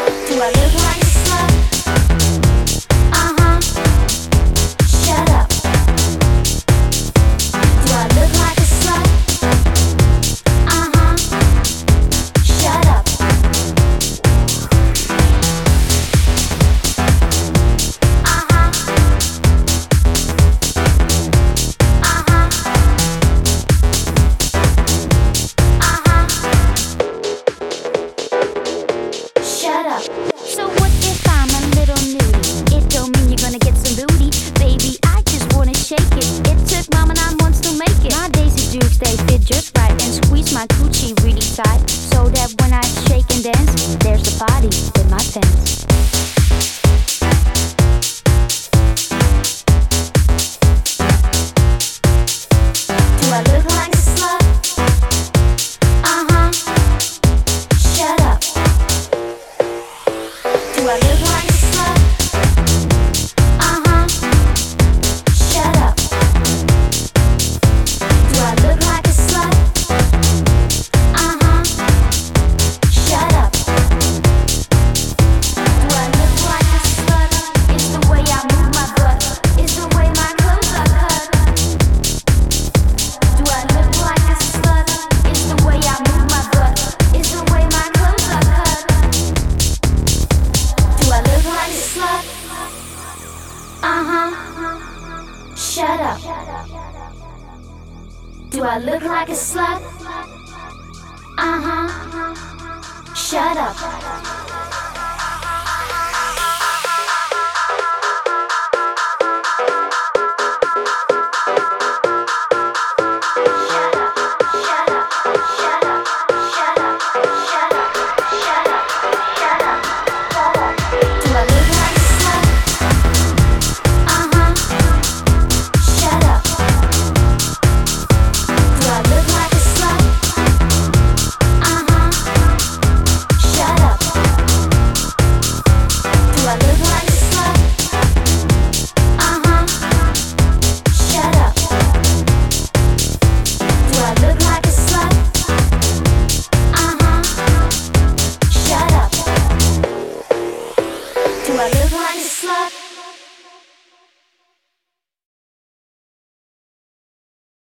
Do I look like a slut? Uh-huh. Shut up. Do I look like a slut? Uh-huh. Shut up. Uh-huh. Uh-huh. Uh-huh. Shut up. So what if I'm a little nudie? It don't mean you're gonna get some booty. Baby, I just wanna shake it. It took mama 9 months to make it. My Daisy Dukes, they fit just right. And squeeze my coochie really tight, so that when I shake and dance, there's a body in my pants. Do I look like a slut? Uh-huh. Shut up. Do I look like a slut? Uh-huh. Shut up. Do I look like a slut? Uh-huh. Shut up. Do I look like a slut? It's the way I move my butt. It's the way my clothes are cut. Do I look like a slut? It's the way I move my butt. It's the way my clothes are cut. Do I look like a slut? Uh-huh. Shut up. Do I look like a slut? Uh-huh. Shut up. Do I look like a slut?